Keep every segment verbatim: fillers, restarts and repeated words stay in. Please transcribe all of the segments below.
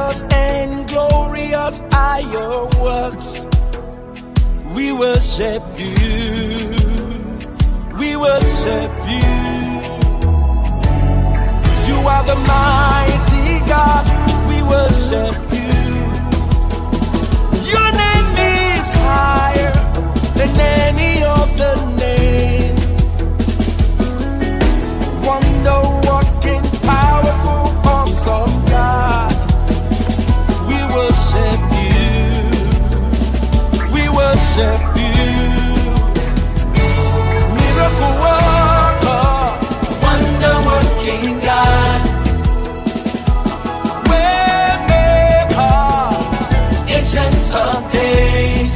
marvelous and glorious are your works. We worship you. We worship you. You are the mighty God. We worship you. Your name is higher than any other name. Wonder working, powerful, awesome God. We worship you. We worship you. Miracle worker, wonder working God. Way maker, ancient of days.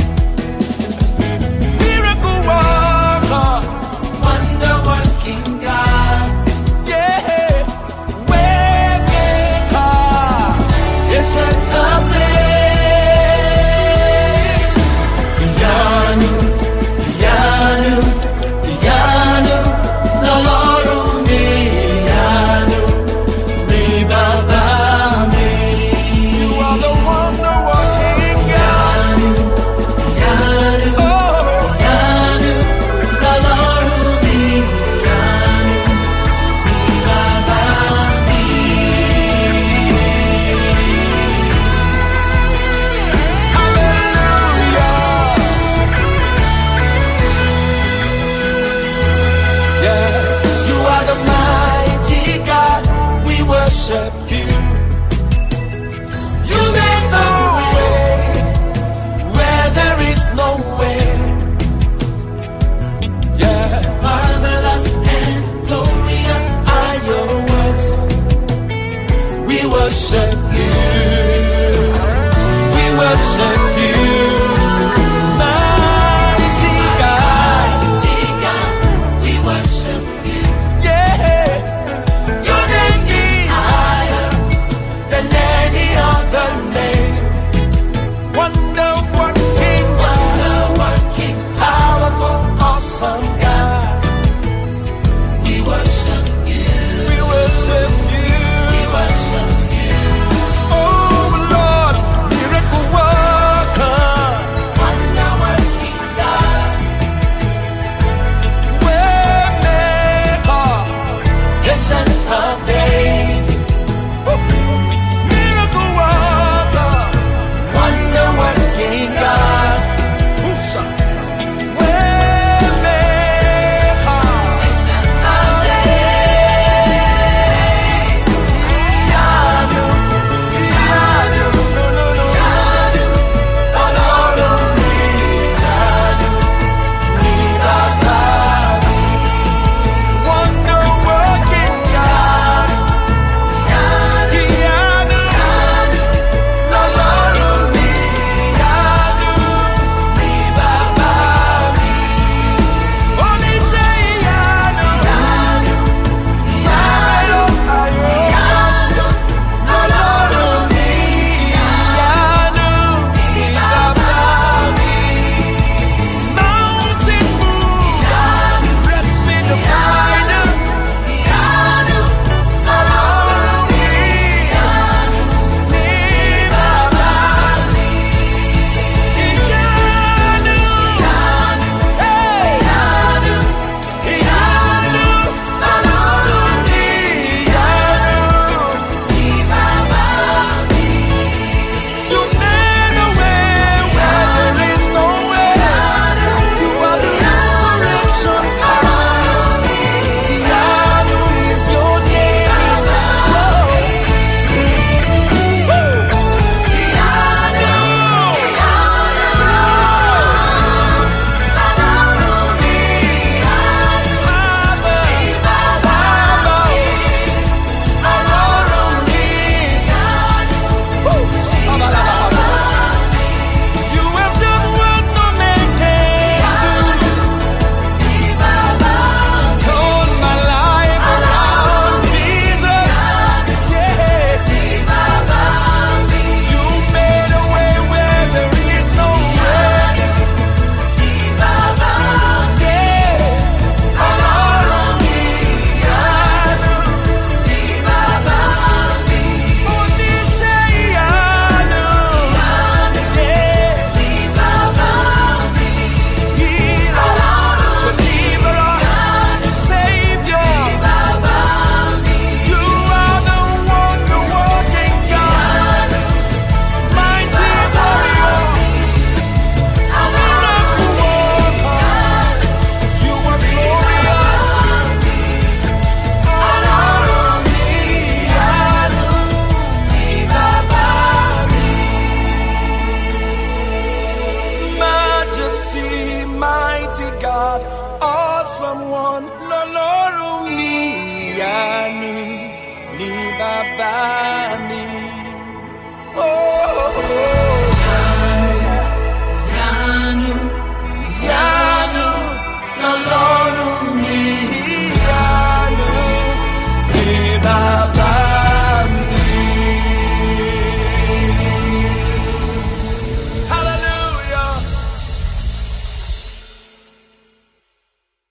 Miracle worker, wonder working God. Yeah, way maker, ancient of days. Yanu, Yanu, Yanu, the Lord me, Yanu, me Baba me. You are the wonder working God. Yanu, Yanu, oh, Yanu, the Lord me, Yanu, me Baba me. Hallelujah. Yeah, you are the mighty God. We worship you. You make the way where there is no way. Yeah, marvelous and glorious are your works. We worship you. We worship you. Mighty God. Mighty God. We worship you. Yeah. Your name is higher than any other name. Wonder working, wonder working, powerful, awesome God. We worship you. We worship you. We worship you. Oh Lord, miracle worker. by me.